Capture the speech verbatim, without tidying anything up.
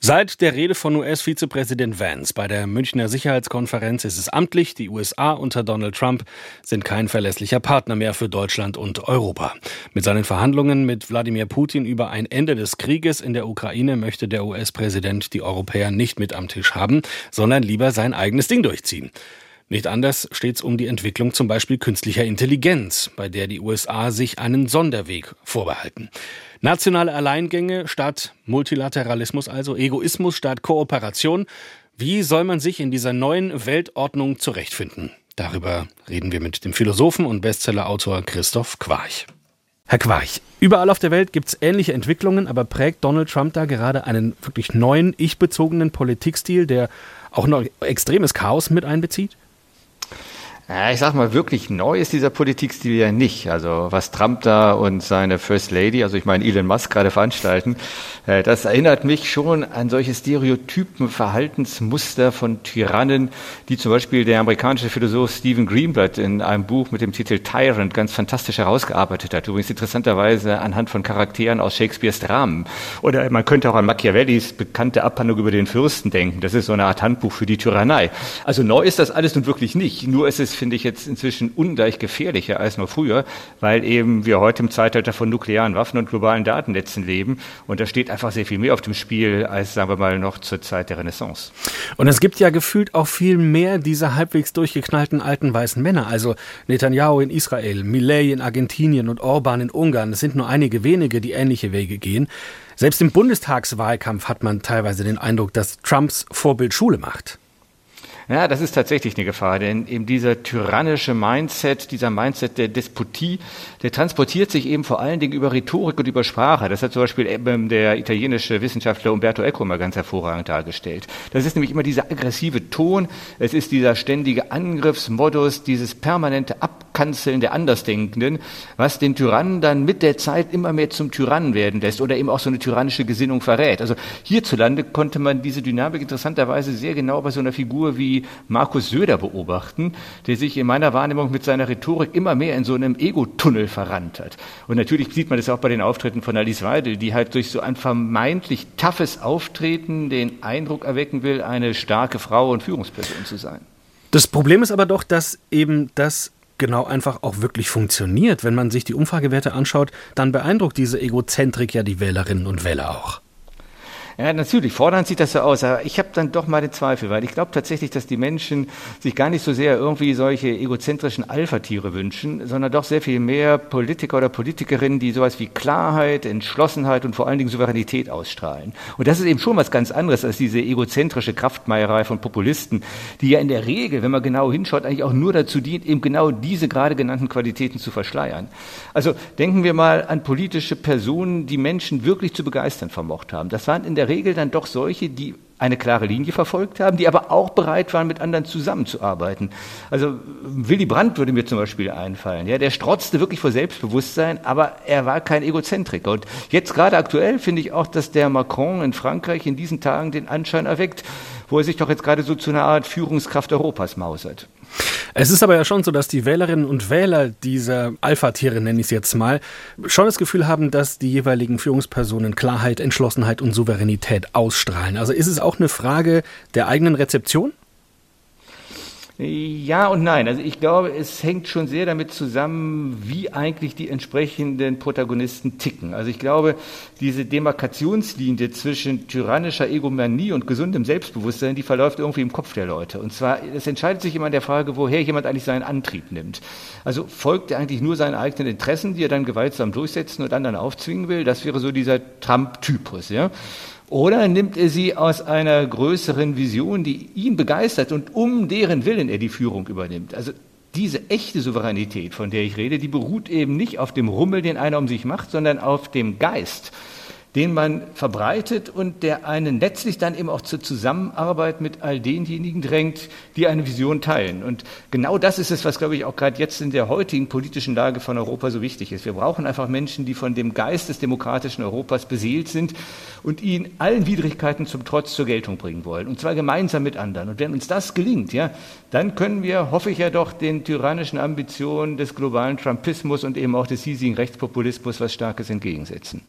Seit der Rede von U S-Vizepräsident Vance bei der Münchner Sicherheitskonferenz ist es amtlich, die U S A unter Donald Trump sind kein verlässlicher Partner mehr für Deutschland und Europa. Mit seinen Verhandlungen mit Wladimir Putin über ein Ende des Krieges in der Ukraine möchte der U S-Präsident die Europäer nicht mit am Tisch haben, sondern lieber sein eigenes Ding durchziehen. Nicht anders steht es um die Entwicklung zum Beispiel künstlicher Intelligenz, bei der die U S A sich einen Sonderweg vorbehalten. Nationale Alleingänge statt Multilateralismus, also Egoismus statt Kooperation. Wie soll man sich in dieser neuen Weltordnung zurechtfinden? Darüber reden wir mit dem Philosophen und Bestsellerautor Christoph Quarch. Herr Quarch, überall auf der Welt gibt es ähnliche Entwicklungen, aber prägt Donald Trump da gerade einen wirklich neuen, ich-bezogenen Politikstil, der auch noch extremes Chaos mit einbezieht? Ja, ich sag mal, wirklich neu ist dieser Politikstil ja nicht. Also was Trump da und seine First Lady, also ich meine Elon Musk, gerade veranstalten, das erinnert mich schon an solche Stereotypen, Verhaltensmuster von Tyrannen, die zum Beispiel der amerikanische Philosoph Stephen Greenblatt in einem Buch mit dem Titel Tyrant ganz fantastisch herausgearbeitet hat. Übrigens interessanterweise anhand von Charakteren aus Shakespeares Dramen. Oder man könnte auch an Machiavellis bekannte Abhandlung über den Fürsten denken. Das ist so eine Art Handbuch für die Tyrannei. Also neu ist das alles nun wirklich nicht. Nur ist es, finde ich, jetzt inzwischen ungleich gefährlicher als noch früher, weil eben wir heute im Zeitalter von nuklearen Waffen und globalen Datennetzen leben. Und da steht einfach sehr viel mehr auf dem Spiel als, sagen wir mal, noch zur Zeit der Renaissance. Und es gibt ja gefühlt auch viel mehr dieser halbwegs durchgeknallten alten weißen Männer. Also Netanyahu in Israel, Milei in Argentinien und Orban in Ungarn. Es sind nur einige wenige, die ähnliche Wege gehen. Selbst im Bundestagswahlkampf hat man teilweise den Eindruck, dass Trumps Vorbild Schule macht. Ja, das ist tatsächlich eine Gefahr, denn eben dieser tyrannische Mindset, dieser Mindset der Despotie, der transportiert sich eben vor allen Dingen über Rhetorik und über Sprache. Das hat zum Beispiel eben der italienische Wissenschaftler Umberto Eco mal ganz hervorragend dargestellt. Das ist nämlich immer dieser aggressive Ton, es ist dieser ständige Angriffsmodus, dieses permanente Abkanzeln der Andersdenkenden, was den Tyrannen dann mit der Zeit immer mehr zum Tyrannen werden lässt oder eben auch so eine tyrannische Gesinnung verrät. Also hierzulande konnte man diese Dynamik interessanterweise sehr genau bei so einer Figur wie Markus Söder beobachten, der sich in meiner Wahrnehmung mit seiner Rhetorik immer mehr in so einem Ego-Tunnel verrannt hat. Und natürlich sieht man das auch bei den Auftritten von Alice Weidel, die halt durch so ein vermeintlich toughes Auftreten den Eindruck erwecken will, eine starke Frau und Führungsperson zu sein. Das Problem ist aber doch, dass eben das genau einfach auch wirklich funktioniert. Wenn man sich die Umfragewerte anschaut, dann beeindruckt diese Egozentrik ja die Wählerinnen und Wähler auch. Ja, natürlich, fordernd sieht das so aus, aber ich habe dann doch mal den Zweifel, weil ich glaube tatsächlich, dass die Menschen sich gar nicht so sehr irgendwie solche egozentrischen Alpha-Tiere wünschen, sondern doch sehr viel mehr Politiker oder Politikerinnen, die sowas wie Klarheit, Entschlossenheit und vor allen Dingen Souveränität ausstrahlen. Und das ist eben schon was ganz anderes als diese egozentrische Kraftmeierei von Populisten, die ja in der Regel, wenn man genau hinschaut, eigentlich auch nur dazu dient, eben genau diese gerade genannten Qualitäten zu verschleiern. Also denken wir mal an politische Personen, die Menschen wirklich zu begeistern vermocht haben. Das waren in der Regel dann doch solche, die eine klare Linie verfolgt haben, die aber auch bereit waren, mit anderen zusammenzuarbeiten. Also Willy Brandt würde mir zum Beispiel einfallen. Ja, der strotzte wirklich vor Selbstbewusstsein, aber er war kein Egozentriker. Und jetzt gerade aktuell finde ich auch, dass der Macron in Frankreich in diesen Tagen den Anschein erweckt, wo er sich doch jetzt gerade so zu einer Art Führungskraft Europas mausert. Es ist aber ja schon so, dass die Wählerinnen und Wähler dieser Alpha-Tiere, nenne ich es jetzt mal, schon das Gefühl haben, dass die jeweiligen Führungspersonen Klarheit, Entschlossenheit und Souveränität ausstrahlen. Also ist es auch eine Frage der eigenen Rezeption? Ja und nein. Also ich glaube, es hängt schon sehr damit zusammen, wie eigentlich die entsprechenden Protagonisten ticken. Also ich glaube, diese Demarkationslinie zwischen tyrannischer Egomanie und gesundem Selbstbewusstsein, die verläuft irgendwie im Kopf der Leute. Und zwar, es entscheidet sich immer an der Frage, woher jemand eigentlich seinen Antrieb nimmt. Also folgt er eigentlich nur seinen eigenen Interessen, die er dann gewaltsam durchsetzen und anderen aufzwingen will? Das wäre so dieser Trump-Typus, ja. Oder nimmt er sie aus einer größeren Vision, die ihn begeistert und um deren Willen er die Führung übernimmt? Also diese echte Souveränität, von der ich rede, die beruht eben nicht auf dem Rummel, den einer um sich macht, sondern auf dem Geist, den man verbreitet und der einen letztlich dann eben auch zur Zusammenarbeit mit all denjenigen drängt, die eine Vision teilen. Und genau das ist es, was, glaube ich, auch gerade jetzt in der heutigen politischen Lage von Europa so wichtig ist. Wir brauchen einfach Menschen, die von dem Geist des demokratischen Europas beseelt sind und ihn allen Widrigkeiten zum Trotz zur Geltung bringen wollen. Und zwar gemeinsam mit anderen. Und wenn uns das gelingt, ja, dann können wir, hoffe ich ja doch, den tyrannischen Ambitionen des globalen Trumpismus und eben auch des hiesigen Rechtspopulismus was Starkes entgegensetzen.